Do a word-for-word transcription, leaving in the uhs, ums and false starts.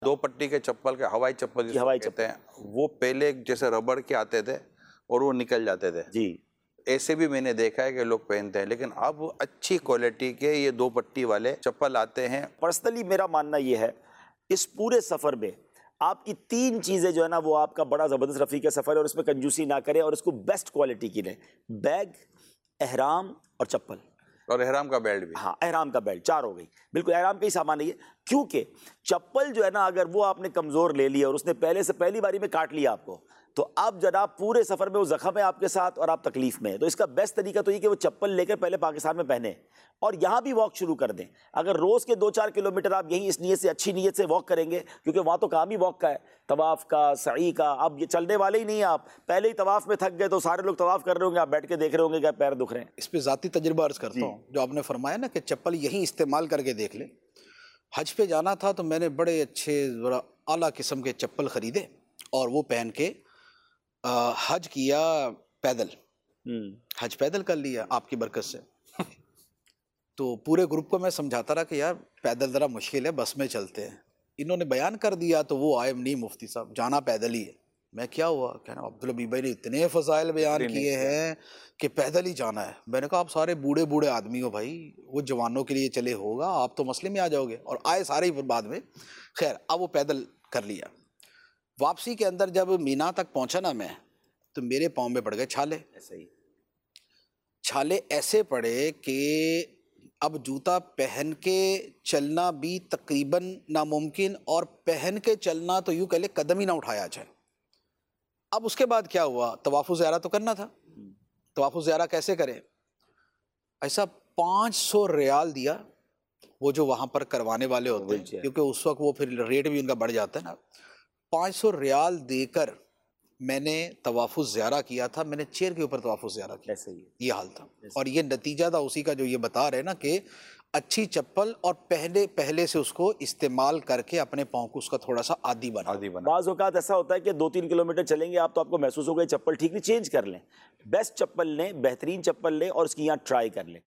दो पट्टी के चप्पल के हवाई चप्पल जिसको हवाई कहते हैं, वो पहले जैसे रबड़ के आते थे और वो निकल जाते थे जी। ऐसे भी मैंने देखा है कि लोग पहनते हैं, लेकिन अब अच्छी क्वालिटी के ये दो पट्टी वाले चप्पल आते हैं। पर्सनली मेरा मानना ये है, इस पूरे सफ़र में आपकी तीन चीज़ें जो है ना, वो आपका बड़ा ज़बरदस्त रफ़ीक सफ़र है और उसमें कंजूसी ना करें और इसको बेस्ट क्वालिटी की लें। बैग, एहराम और चप्पल, और एहराम का बेल्ट भी। हाँ, एहराम का बेल्ट, चार हो गई। बिल्कुल एहराम का ही सामान नहीं है, क्योंकि चप्पल जो है ना, अगर वो आपने कमज़ोर ले लिया और उसने पहले से पहली बारी में काट लिया आपको, तो अब जनाब पूरे सफ़र में वो ज़ख़म है आपके साथ और आप तकलीफ़ में है। तो इसका बेस्ट तरीका तो ये कि वो चप्पल लेकर पहले पाकिस्तान में पहने और यहाँ भी वॉक शुरू कर दें। अगर रोज़ के दो चार किलोमीटर आप यहीं इस नीयत से, अच्छी नीयत से वॉक करेंगे, क्योंकि वहाँ तो काम ही वॉक का है, तवाफ़ का, सई का। अब ये चलने वाले ही नहीं है, आप पहले ही तवाफ़ में थक गए तो सारे लोग तवाफ़ कर रहे होंगे, आप बैठ के देख रहे होंगे क्या पैर दुख रहे हैं। इस पर ज़ाती तजुर्बा अर्ज़ करता हूँ, जो आपने फरमाया ना कि चप्पल यहीं इस्तेमाल करके देख ले। हज पे जाना था तो मैंने बड़े अच्छे ज़रा आला किस्म के चप्पल ख़रीदे और वो पहन के आ, हज किया पैदल। हज पैदल कर लिया आपकी बरकत से। तो पूरे ग्रुप को मैं समझाता रहा कि यार पैदल ज़रा मुश्किल है, बस में चलते हैं। इन्होंने बयान कर दिया तो वो आए, नहीं मुफ्ती साहब जाना पैदल ही है। मैं क्या हुआ, कहना अब्दुल हबीब भाई ने इतने फ़ज़ाइल बयान किए हैं कि पैदल ही जाना है। मैंने कहा आप सारे बूढ़े बूढ़े आदमी हो भाई, वो जवानों के लिए चले होगा, आप तो मसले में आ जाओगे। और आए सारे ही बाद में। खैर अब वो पैदल कर लिया। वापसी के अंदर जब मीना तक पहुंचा ना मैं, तो मेरे पाँव में पड़ गए छाले। ऐसे ही छाले ऐसे पड़े कि अब जूता पहन के चलना भी तकरीबन नामुमकिन, और पहन के चलना तो यूँ कह ले कदम ही ना उठाया जाए। अब उसके बाद क्या हुआ, तवाफ़ुल ज़ियारा तो करना था। तवाफ़ुल ज़ियारा कैसे करें, ऐसा पाँच सौ रियाल दिया वो जो वहाँ पर करवाने वाले होते हैं, क्योंकि उस वक्त वो फिर रेट भी उनका बढ़ जाता है ना। पाँच सौ रियाल देकर मैंने तवाफ़ुल ज़ियारा किया था। मैंने चेयर के ऊपर तवाफ़ुल ज़ियारा किया। ऐसे ही ये हाल था। और ये नतीजा था उसी का जो ये बता रहे हैं ना कि अच्छी चप्पल और पहले पहले से उसको इस्तेमाल करके अपने पाँव को उसका थोड़ा सा आदी बना आदी बना बाज़ औक़ात ऐसा होता है कि दो तीन किलोमीटर चलेंगे आप तो आपको महसूस होगा चप्पल ठीक नहीं, चेंज कर लें। बेस्ट चप्पल लें, बेहतरीन चप्पल लें और उसकी यहाँ ट्राई कर लें।